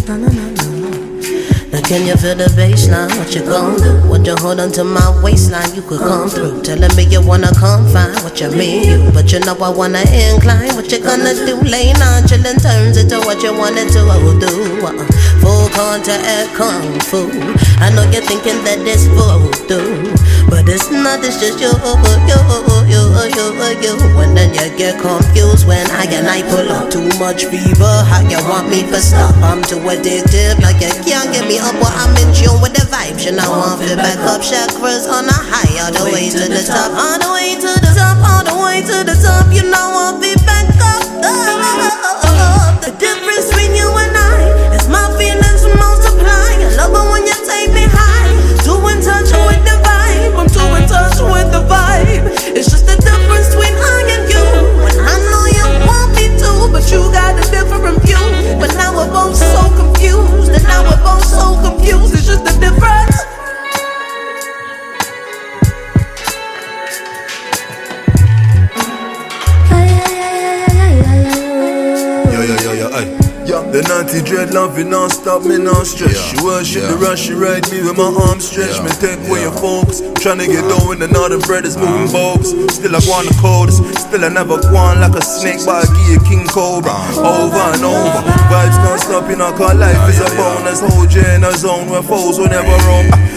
No, no, no, no. Now can you feel the baseline? What you gon' do? Would you hold on to my waistline? You could come through. Telling me you wanna come find what you mean you. But you know I wanna incline. What you gonna do? Lay nonchalant turns into what you wanted to do. Full contact kung fu. I know you're thinking that it's voodoo, but it's not, it's just you. And then you get confused when I pull up. Too much fever, how you want me to stop? I'm too addictive, like you can't get me up while I'm in tune with the vibes. You know I'm fit back up, chakras on a high, all the way to the top. All the way to the top, all the way to the top. You know I'll be back up. The difference between you and I is my feelings multiply. I love it when you take me high. Too in touch with the vibe, I'm too in touch with the vibe. It's just the difference between I and you. When I know you want me to, but you got a different view. But now we're both so confused, and now we're both so confused. It's just the difference. The naughty dread loving non-stop, me non-stress. She worship the rush, she ride me with my arms stretched. Me take away your focus, tryna get dough in the northern bread is moving bogus. Still I want the coldest, still I never gone like a snake, but I give you King Cobra. Over and over, vibes can't stop, you know, cause life is a bonus. Hold you in a zone where foes will never roam.